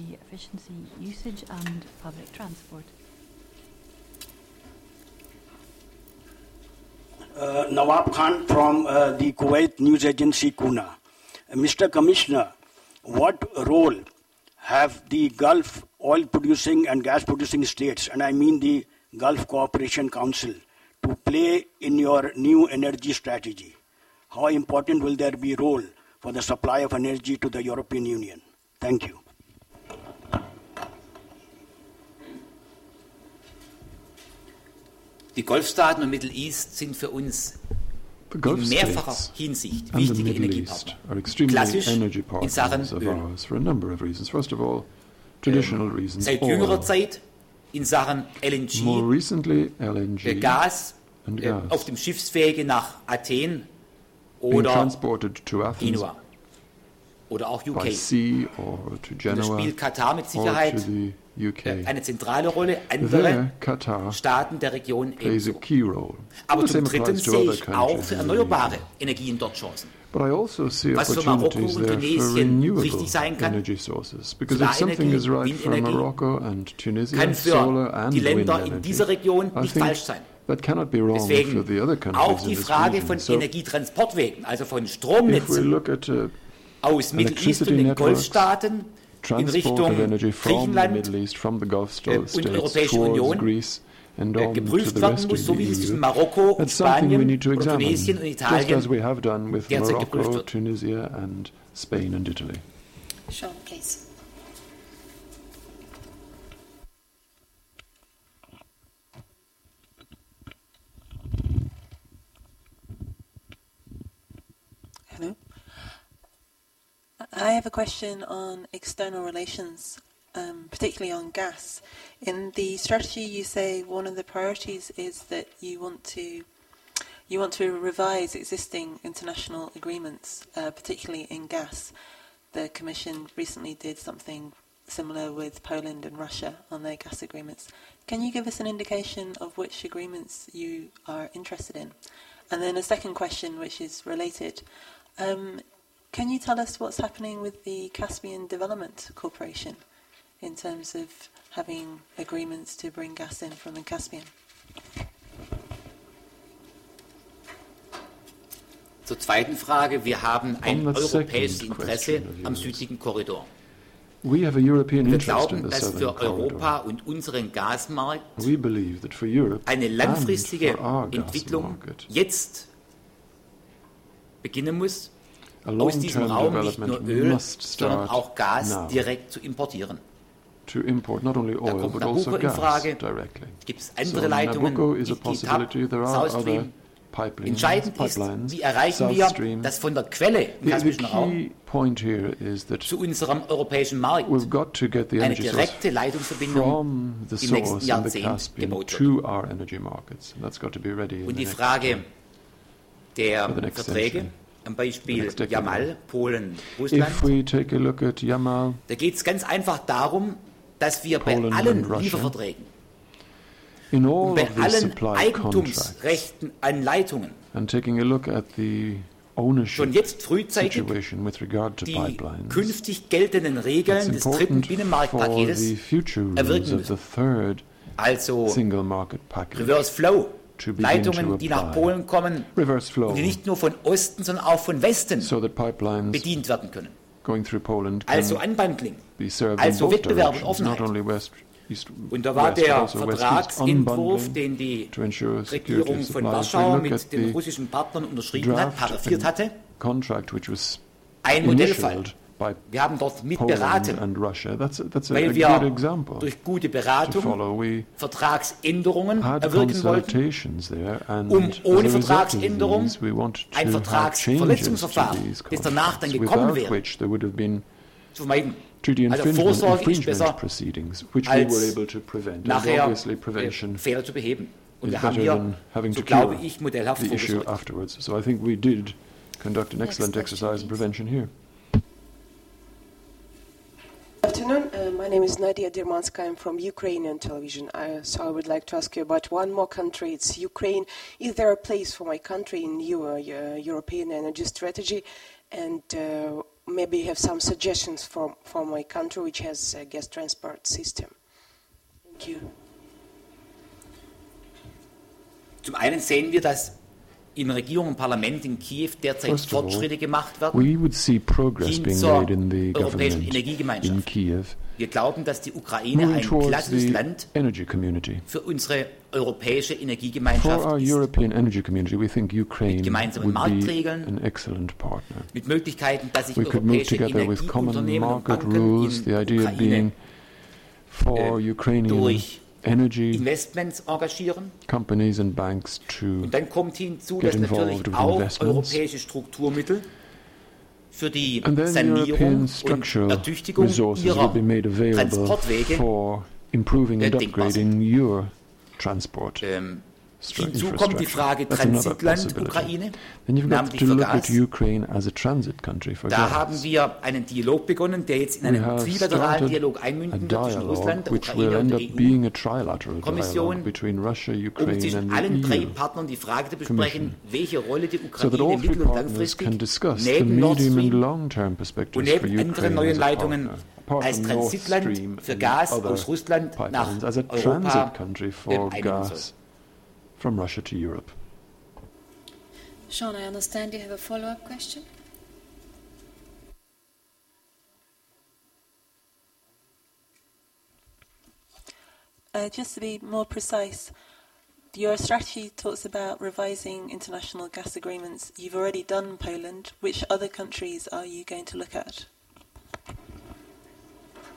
Nawab Khan from the Kuwait news agency Kuna. Mr. Commissioner, what role have the Gulf oil producing and gas producing states, and I mean the Gulf Cooperation Council, to play in your new energy strategy? How important will there be a role for the supply of energy to the European Union? Thank you. Die Golfstaaten und Middle East sind für uns in mehrfacher Hinsicht wichtige Energiepartner. Klassisch in Sachen Öl. Seit jüngerer Zeit in Sachen LNG, Gas auf dem Schiffswege nach Athen oder Genua oder auch UK. Und da spielt Katar mit Sicherheit eine zentrale Rolle, andere Staaten der Region ebenso. Aber zum Dritten sehe ich auch für erneuerbare Energien dort Chancen. Was für Marokko und Tunesien wichtig sein kann, Solarenergie, Windenergie, kann für die Länder in dieser Region nicht falsch sein. Deswegen auch die Frage von Energietransportwegen, also von Stromnetzen aus Middle East und den Golfstaaten in Richtung Griechenland und Europäische Union geprüft werden muss, so wie es zwischen Marokko und Spanien oder Tunesien und Italien derzeit geprüft wird. Sean, please. Hello. I have a question on external relations, particularly on gas. In the strategy, you say one of the priorities is that you want to revise existing international agreements, particularly in gas. The Commission recently did something similar with Poland and Russia on their gas agreements. Can you give us an indication of which agreements you are interested in? And then a second question, which is related. Can you tell us what's happening with the Caspian Development Corporation in terms of having agreements to bring gas in from the Caspian? Zur zweiten Frage, wir haben ein europäisches Interesse am südlichen Korridor. Wir glauben, dass für Europa und unseren Gasmarkt eine langfristige Entwicklung jetzt beginnen muss, aus diesem Raum nicht nur Öl, sondern auch Gas direkt zu importieren. To import not only oil, da kommt but Nabucco also in Frage. Directly. Gibt es andere Leitungen, is a possibility. There are other pipelines, Entscheidend ist, wie erreichen wir, dass von der Quelle im Kaspischen Raum zu unserem europäischen Markt eine direkte Leitungsverbindung im nächsten Jahrzehnt gebaut wird. Und die Frage der Verträge, am Beispiel Jamal, Polen, Russland, da geht es ganz einfach darum, dass wir bei allen Lieferverträgen und bei allen Eigentumsrechten an Leitungen schon jetzt frühzeitig die künftig geltenden Regeln des dritten Binnenmarktpaketes erwirken müssen. Also Reverse Flow, Leitungen, die nach Polen kommen und die nicht nur von Osten, sondern auch von Westen bedient werden können. Also Unbundling, also Wettbewerb und Offenheit. Und da war der Vertragsentwurf, den die Regierung von Warschau mit den russischen Partnern unterschrieben hat, paraphiert hatte, ein Modellfall. Wir haben dort mitberaten, weil wir durch gute Beratung Vertragsänderungen erwirken wollten, um ohne Vertragsänderung ein Vertragsverletzungsverfahren, das danach dann gekommen wäre, zu vermeiden. Also Vorsorge ist besser, als nachher Fehler zu beheben. Und wir haben hier, so glaube ich, modellhaft vorgesorgt. So I think we did conduct an excellent exercise in prevention here. Good afternoon. My name is Nadia Dermanska. I'm from Ukrainian television. So I would like to ask you about one more country. It's Ukraine. Is there a place for my country in your European energy strategy? And maybe you have some suggestions for my country, which has a gas transport system. Thank you. Zum einen sehen wir, dass in Regierung und Parlament in Kiew derzeit Fortschritte gemacht werden hin zur europäischen Energiegemeinschaft. Wir glauben, dass die Ukraine ein klassisches Land für unsere europäische Energiegemeinschaft ist. Mit gemeinsamen Marktregeln, mit Möglichkeiten, dass sich europäische Energieunternehmen und Banken in Ukraine durch Investments engagieren. Und dann kommt hinzu, dass natürlich auch europäische Strukturmittel für die Sanierung und Ertüchtigung ihrer Transportwege denkbar sind. Hinzu kommt die Frage Transitland Ukraine, namentlich für Gas. Da haben wir einen Dialog begonnen, der jetzt in einen trilateralen Dialog einmünden wird zwischen Russland, der Ukraine und der EU-Kommission, um zwischen allen drei Partnern die Frage zu besprechen, welche Rolle die Ukraine mittel- und langfristig neben Nord Stream und neben anderen neuen Leitungen als Transitland für Gas aus Russland nach Europa einnehmen soll. From Russia to Europe. Sean, I understand you have a follow-up question? Just to be more precise, your strategy talks about revising international gas agreements. You've already done Poland. Which other countries are you going to look at?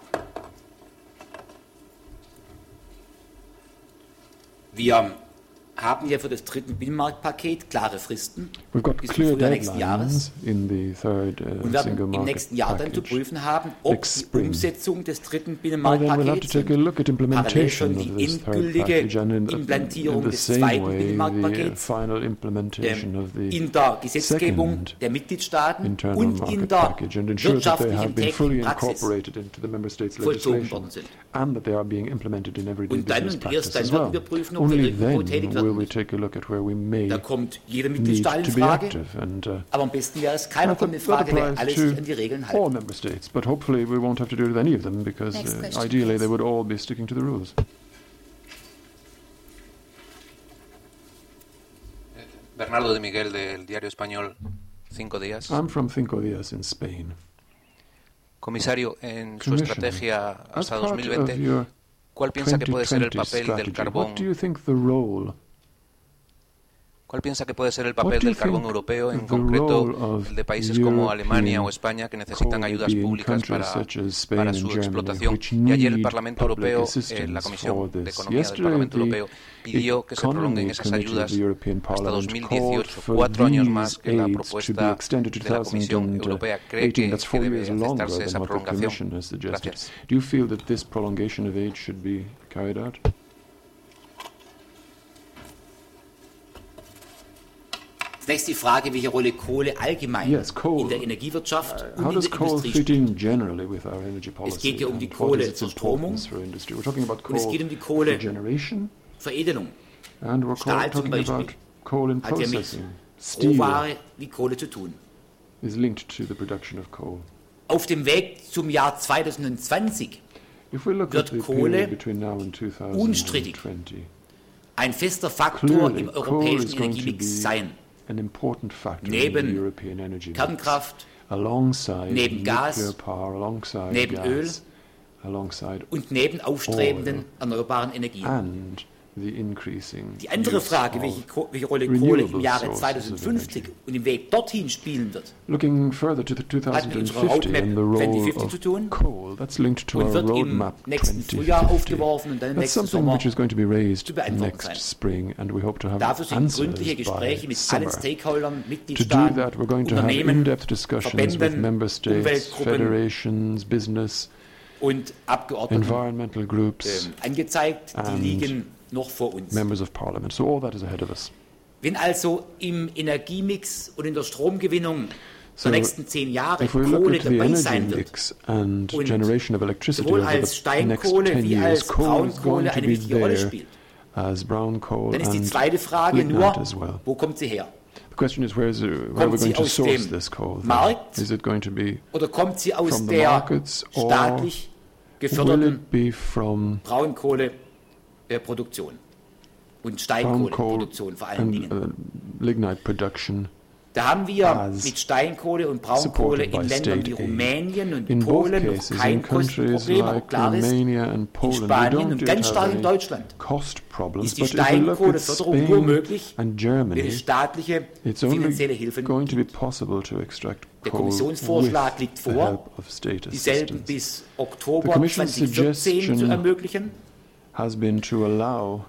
Wir haben wir für das dritte Binnenmarktpaket klare Fristen We've got bis clear zum Frühjahr nächsten Jahres deadlines in the third und werden single im market nächsten Jahr dann zu package. prüfen haben, ob Next die spring. Umsetzung des dritten Then we'll have to Binnenmarktpakets take a look at parallel schon implementation die of this third endgültige package and in Implantierung the des same zweiten way the Binnenmarktpakets final implementation of the in der Gesetzgebung second der Mitgliedstaaten internal und in market der package and ensure that they have wirtschaftlichen been fully täglichen Praxis incorporated into the member states' vollzogen legislation worden sind. and that they are being implemented in everyday Und dann business und practice erst dann as werden well. wir prüfen, ob wir Only irgendwo then tätig will werden we müssen. take a look at where we may Da kommt jeder need Mitgliedstaat in to be Frage, active and aber am besten wäre es, keiner kommt in that Frage, wer applies alle to sich an die Regeln all halten. member states, but hopefully we won't have to do it with any of them because Next question, ideally please. they would all be sticking to the rules. Bernardo de Miguel del diario español Cinco Días. I'm from Cinco Días in Spain. Comisario, en su Commissioner, estrategia as hasta part of 2020, your ¿cuál piensa que puede ser el 2020 papel del strategy, carbón? what do you think the role ¿Cuál piensa que puede ser el What papel do you del carbón think europeo, en the concreto role of el de países como Alemania European o España, que necesitan coal ayudas would be in públicas countries such as Spain para and su Germany, explotación? which Y ayer el need Parlamento public Europeo, assistance la for Comisión de this? Economía del Yesterday, Parlamento the Europeo pidió que se prolonguen Economy esas Committee of ayudas the European hasta Parliament called 2018, for 4 años these más que la aids to be propuesta extended to de la Comisión Europea. ¿Cree 2018. que That's 4 debe years longer aceptarse than esa what the prolongación? Commission has suggested. Gracias. Do you feel that this prolongation of aid should be carried out? Zunächst die Frage, welche Rolle Kohle allgemein coal. in der Energiewirtschaft How und in does der coal Industrie fit spielt. in generally with our energy policy? Es geht ja um die and what Kohle is its zur Stromung importance for industry? We're talking about und es coal geht um die for Kohle generation, Veredelung. and we're Stahl zum talking about Beispiel coal in hat ja mit processing. Steel Rohware wie Kohle zu tun. is linked to the production of coal. Auf dem Weg zum Jahr 2020 If we look at wird the Kohle period between now and unstrittig 2020, ein fester Faktor clearly im coal europäischen is going to be Energiemix sein. an important factor in the Neben European energy mix, Kernkraft, alongside neben nuclear Gas, power, alongside neben gas, Öl alongside und neben aufstrebenden erneuerbaren Energien. and the increasing Die andere use Frage, of welche Rolle Kohle im renewable Jahre sources of 2050 energy. und im Weg dorthin spielen wird, Looking further to the hat mit unserer 2050 Roadmap and the role 2050 of zu tun coal, that's linked to und our wird im roadmap nächsten Frühjahr 2050. aufgeworfen und dann im That's nächsten something Sommer which is going to be raised zu beantworten next sein. spring, and we hope to have Dafür sind answers gründliche Gespräche by mit allen summer. Stakeholdern, To do Mitgliedstaaten, that, we're going to have Unternehmen, in-depth discussions with Verbänden, member states, Umweltgruppen federations, business, und Abgeordneten environmental groups, angezeigt. Die and liegen noch vor uns. members of parliament. So all that is ahead of us. Wenn also im Energiemix und in der Stromgewinnung So der nächsten 10 Jahre if we look Kohle at the dabei energy sein wird, mix and und generation of electricity sowohl over als the next 10 Steinkohle wie years, als coal is going Braunkohle to eine be wichtige Rolle there spielt, as brown coal dann ist die and zweite Frage lignite nur, as well. wo kommt sie her? The question is, where are we Kommt sie going to aus source dem this coal? then? Markt Is it going to be oder kommt sie aus from the der markets, or staatlich will geförderten it be from Braunkohleproduktion und brown coal Steinkohleproduktion vor allen and Dingen? lignite production? Da haben wir as mit Steinkohle und Braunkohle supported by in Ländern wie state aid. Rumänien und In both Polen noch cases, kein in countries Kostenproblem, aber like klar ist, Romania and in Poland, we Spanien don't und yet ganz have stark in any Deutschland cost problems. ist die But if we look at Steinkohleförderung nur Spain möglich, and wenn Germany, es staatliche it's finanzielle only Hilfen going to be gibt. possible to extract Der coal with Kommissionsvorschlag liegt the vor, help of state dieselben assistance. bis The Oktober Commission's 2014 zu suggestion ermöglichen. has been to allow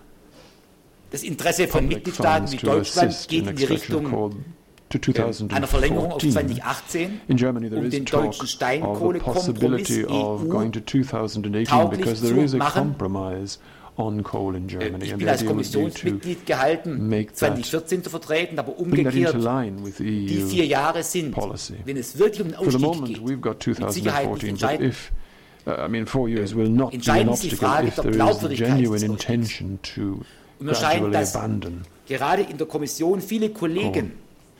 Das Interesse von public Mitgliedstaaten funds wie to Deutschland assist geht in in die extraction of Richtung coal to einer Verlängerung auf 2014. 2018, In Germany, there is den talk deutschen of the Steinkohlekompromiss possibility of going to 2018 tauglich because there zu is a machen. compromise on coal in Germany. Ich And bin the als idea would be to Kommissionsmitglied gehalten, make that 2014 zu vertreten, aber bring that umgekehrt, into line with die EU 4 Jahre sind, policy. wenn es wirklich um den For the Ausstieg moment, geht, we've got mit Sicherheit nicht 2014, but entscheidend. if 4 years will not be an Entscheidend ist die obstacle Frage if der there is a Glaubwürdigkeit genuine des intention to Und mir scheint, gradually dass abandon. gerade in der Kommission viele Kollegen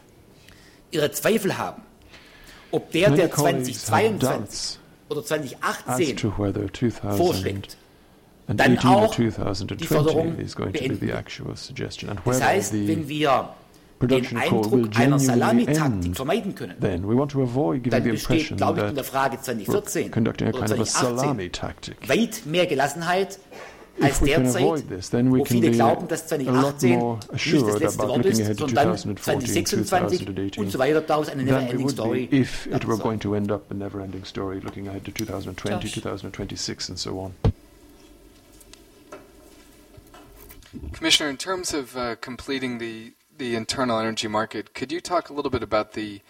ihre Zweifel haben, ob der Many colleagues have 2022 doubts oder as 2018 to whether vorschlägt, dann 2018 auch or die 2020 Förderung is going to be beenden. the actual suggestion, and Das whether heißt, the wenn wir den production of coal will Eindruck einer genuinely Salamitaktik end, vermeiden können, then we want to avoid giving dann the besteht, impression glaube ich, in der that Frage we're 2014 conducting a oder kind of a 2018 salami tactic. weit mehr Gelassenheit als If we can derzeit, avoid this, then we wo can viele be glauben, dass a lot 2018 more nicht das assured letzte about Wort looking ist, ahead to sondern 2014, 2026 und 2018 so weiter daraus eine than we never-ending would Story be if it werden were soll. going to end up a never-ending story, looking ahead to 2020, Josh. 2026 and so on. Commissioner, in terms of completing the internal energy market, could you talk a little bit about the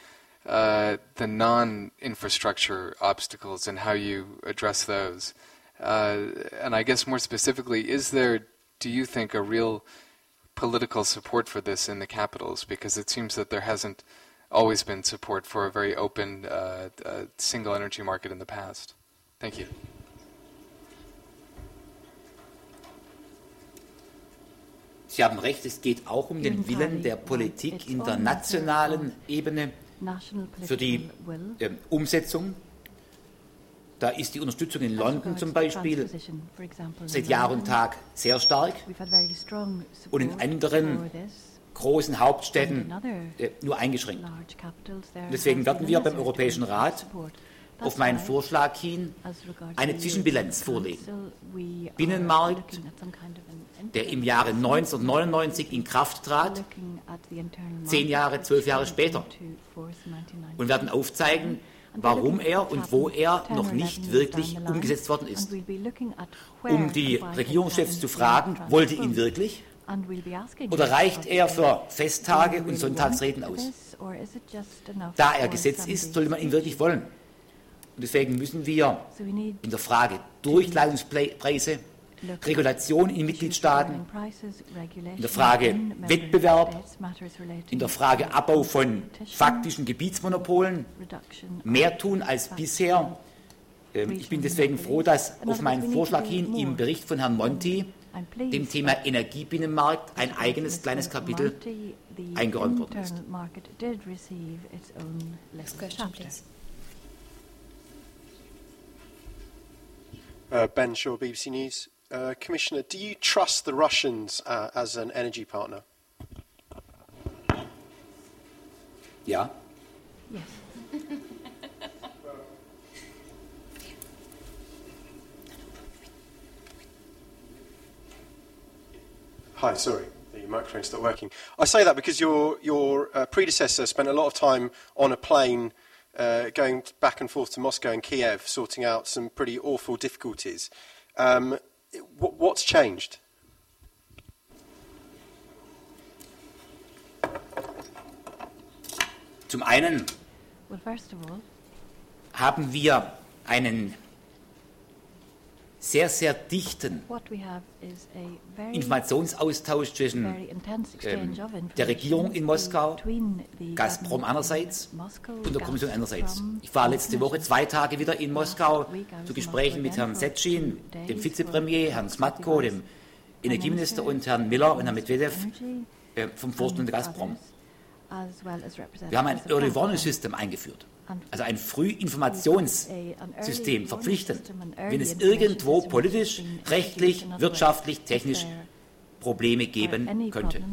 non-infrastructure obstacles and how you address those? And I guess more specifically, do you think, a real political support for this in the capitals? Because it seems that there hasn't always been support for a very open single energy market in the past. Thank you. Sie haben recht, es geht auch um den Willen der Politik in der nationalen Ebene für die Umsetzung. Da ist die Unterstützung in London zum Beispiel seit Jahr und Tag sehr stark und in anderen großen Hauptstädten nur eingeschränkt. Deswegen werden wir beim Europäischen Rat auf meinen Vorschlag hin eine Zwischenbilanz vorlegen. Binnenmarkt, der im Jahre 1999 in Kraft trat, 10 Jahre, 12 Jahre später, und werden aufzeigen, warum er und wo er noch nicht wirklich umgesetzt worden ist. Um die Regierungschefs zu fragen, wollt ihr ihn wirklich? Oder reicht er für Festtage und Sonntagsreden aus? Da er Gesetz ist, sollte man ihn wirklich wollen. Und deswegen müssen wir in der Frage Durchleitungspreise, Regulation in Mitgliedstaaten, in der Frage Wettbewerb, in der Frage Abbau von faktischen Gebietsmonopolen mehr tun als bisher. Ich bin deswegen froh, dass auf meinen Vorschlag hin im Bericht von Herrn Monti dem Thema Energiebinnenmarkt ein eigenes kleines Kapitel eingeräumt worden ist. Next question, please. Ben Shaw, BBC News. Commissioner, do you trust the Russians as an energy partner? Ja. Yes. Hi, sorry, the microphone stopped working. I say that because your predecessor spent a lot of time on a plane going back and forth to Moscow and Kiev, sorting out some pretty awful difficulties. What's changed? Zum einen haben wir einen sehr, sehr dichten Informationsaustausch zwischen der Regierung in Moskau, Gazprom einerseits und der Kommission einerseits. Ich war letzte Woche 2 Tage wieder in Moskau zu Gesprächen mit Herrn Setschin, dem Vizepremier, Herrn Smatko, dem Energieminister, und Herrn Miller und Herrn Medvedev vom Vorstand der Gazprom. Wir haben ein Early Warning System eingeführt. Also ein Frühinformationssystem, verpflichtend, wenn es irgendwo politisch, rechtlich, wirtschaftlich, technisch Probleme geben könnte.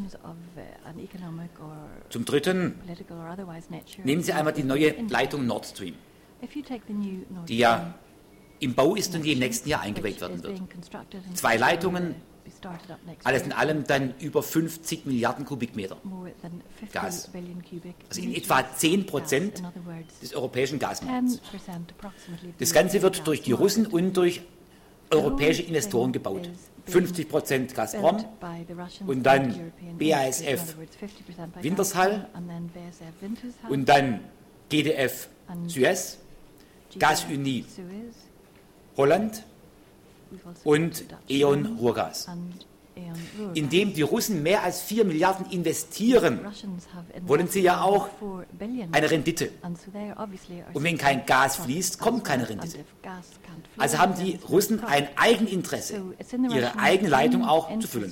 Zum Dritten, nehmen Sie einmal die neue Leitung Nord Stream, die ja im Bau ist und die im nächsten Jahr eingeweiht werden wird. 2 Leitungen, alles in allem dann über 50 Milliarden Kubikmeter Gas. Also in etwa 10% des europäischen Gasmarkts. Das Ganze wird durch die Russen und durch europäische Investoren gebaut. 50% Gazprom und dann BASF Wintershall und dann GDF Suez, Gasunie Holland und E.ON Ruhrgas. Indem die Russen mehr als 4 Milliarden investieren, wollen sie ja auch eine Rendite. Und wenn kein Gas fließt, kommt keine Rendite. Also haben die Russen ein Eigeninteresse, ihre eigene Leitung auch zu füllen.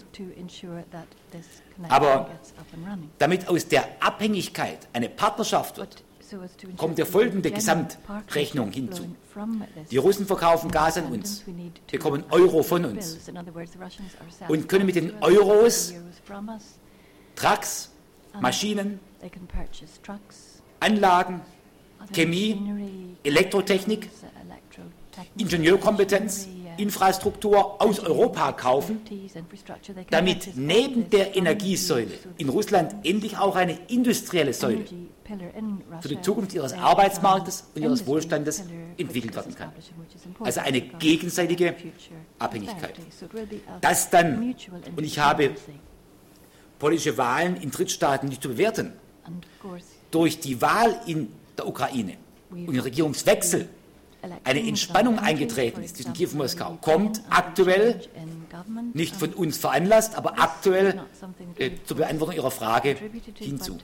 Aber damit aus der Abhängigkeit eine Partnerschaft wird, kommt der folgende Gesamtrechnung hinzu. Die Russen verkaufen Gas an uns, bekommen Euro von uns und können mit den Euros Trucks, Maschinen, Anlagen, Chemie, Elektrotechnik, Ingenieurkompetenz Infrastruktur aus Europa kaufen, damit neben der Energiesäule in Russland endlich auch eine industrielle Säule für die Zukunft ihres Arbeitsmarktes und ihres Wohlstandes entwickelt werden kann. Also eine gegenseitige Abhängigkeit. Das dann, und ich habe politische Wahlen in Drittstaaten nicht zu bewerten, durch die Wahl in der Ukraine und den Regierungswechsel eine Entspannung eingetreten ist zwischen Kiew und Moskau, kommt aktuell, nicht von uns veranlasst, aber aktuell zur Beantwortung Ihrer Frage hinzu.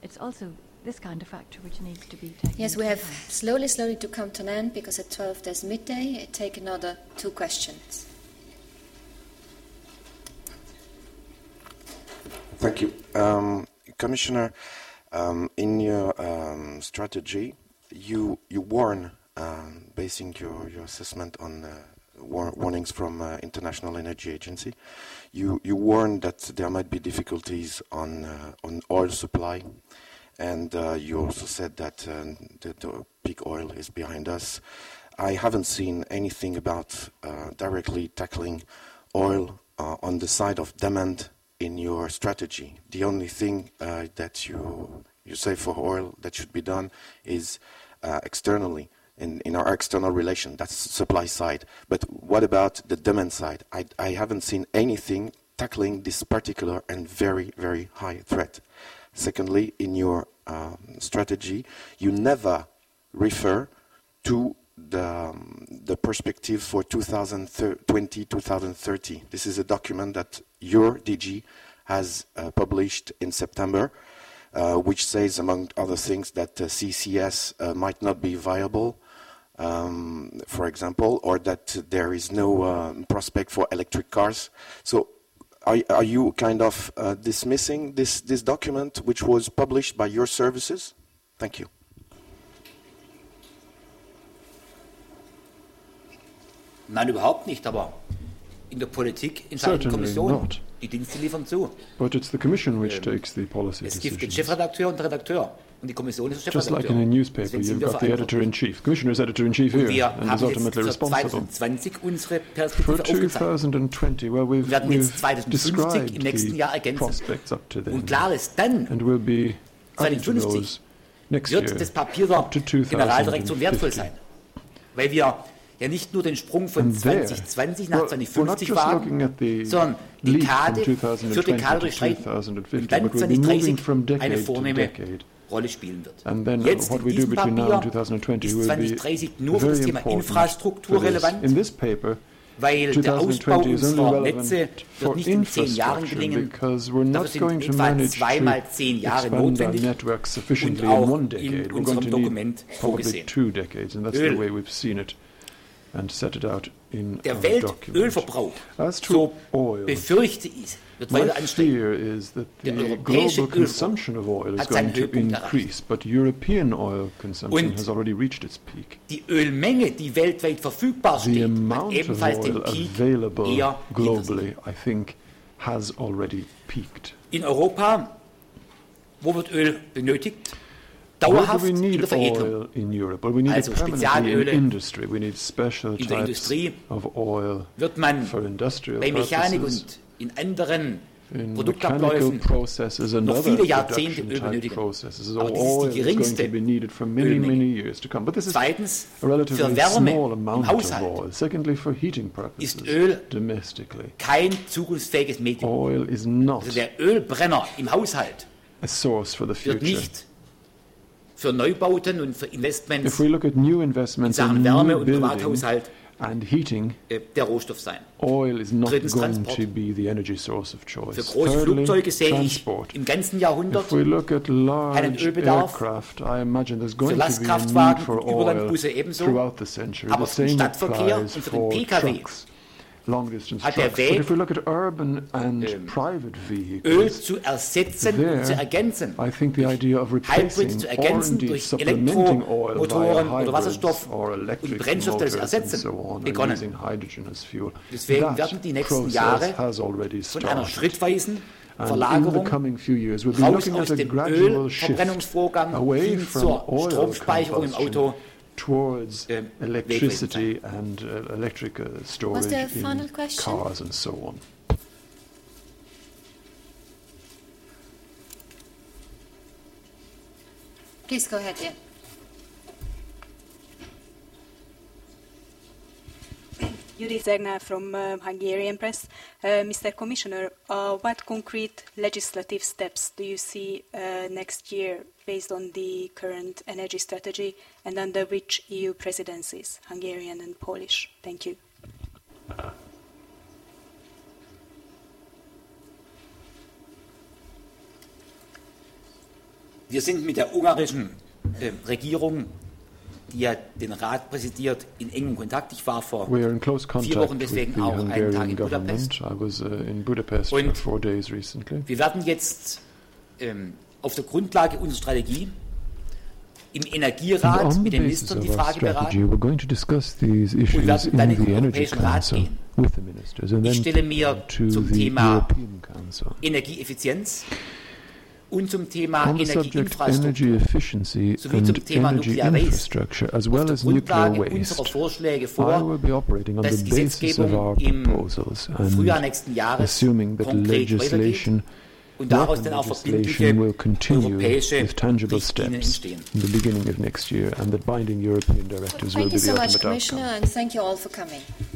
Yes, we have slowly to come to an end because at 12 there's midday. I take another 2 questions. Thank you. Commissioner, in your strategy, you warn, basing your assessment on warnings from International Energy Agency, you warn that there might be difficulties on oil supply, and you also said that the peak oil is behind us. I haven't seen anything about directly tackling oil on the side of demand in your strategy. The only thing that you say for oil that should be done is externally, in our external relation, that's supply side. But what about the demand side? I haven't seen anything tackling this particular and very, very high threat. Secondly, in your strategy, you never refer to the perspective for 2020-2030. This is a document that your DG has published in September, which says, among other things, that CCS might not be viable, for example, or that there is no prospect for electric cars. So are you kind of dismissing this document, which was published by your services? Thank you. Nein, überhaupt nicht, aber in der Politik entscheidet die Kommission. Die Dienste liefern zu. But it's the Commission which takes the policy decisions. Es gibt den Chefredakteur und den Redakteur. Und die Kommission ist der Chefredakteur. Just like in a newspaper, you've got the editor-in-chief. Commissioner is editor-in-chief here and is ultimately responsible. Wir haben jetzt für 2020 unsere Perspektive aufgezeigt. Well, wir werden jetzt 2050 im nächsten Jahr ergänzen. Und klar ist dann, 2050 wird das Papier der Generaldirektion wertvoll sein. Weil wir ja nicht nur den Sprung von 2020 nach 2050 wagen, sondern Dekade für Dekade durchschreiten und dann 2030 eine vornehme Rolle spielen wird. Jetzt in diesem Papier ist 2030 nur für das Thema Infrastruktur relevant, weil der Ausbau unserer Netze wird nicht in 10 Jahren gelingen. Dafür sind etwa 2x10 Jahre notwendig und auch in unserem Dokument vorgesehen. Der Weltölverbrauch, so befürchte ich, wird weiter ansteigen. Der europäische Ölverbrauch hat seinen Höhepunkt erreicht. Und die Ölmenge, die weltweit verfügbar steht, hat ebenfalls den Peak eher in Europa, wo wird Öl benötigt? Dauerhaft in der Veredelung, also Spezialöle. In der Industrie wird man bei Mechanik und in anderen Produktabläufen noch viele Jahrzehnte Öl benötigen. Aber das ist die geringste Ölmenge. Zweitens, für Wärme im Haushalt ist Öl kein zukunftsfähiges Medium. Also der Ölbrenner im Haushalt wird nicht für Neubauten und für Investments in Sachen Wärme und Privathaushalt der Rohstoff sein. Drittens Transport. Für große Flugzeuge sehe ich im ganzen Jahrhundert einen Ölbedarf, für Lastkraftwagen und Überlandbusse ebenso, aber für den Stadtverkehr und für den Pkw hat der Weg, Öl zu ersetzen und zu ergänzen, Hybrid zu ergänzen durch Elektromotoren oder Wasserstoff und Brennstoffzelle zu ersetzen, begonnen. Deswegen werden die nächsten Jahre von einer schrittweisen Verlagerung raus aus dem Ölverbrennungsvorgang hin zur Stromspeicherung im Auto towards electricity and electric storage in cars and so on. Please go ahead, yeah. Judith Zegner from Hungarian Press. Mr. Commissioner, what concrete legislative steps do you see next year based on the current energy strategy and under which EU presidencies, Hungarian and Polish? Thank you. Wir sind mit der ungarischen Regierung, die ja den Rat präsidiert, in engem Kontakt. Ich war vor 4 Wochen deswegen auch einen Tag in Budapest. Und wir werden jetzt auf der Grundlage unserer Strategie im Energierat mit den Ministern die Frage beraten und werden dann in den Europäischen Rat gehen. Ich stelle mir zum Thema Energieeffizienz und zum Thema Energieinfrastruktur sowie zum Thema Nuclear Waste auf der Grundlage unserer Vorschläge vor, dass Gesetzgebung im Frühjahr nächsten Jahres konkret weitergeht und daraus dann auch verbindliche europäische Richtlinien entstehen. Thank you so much, Commissioner, and thank you all for coming.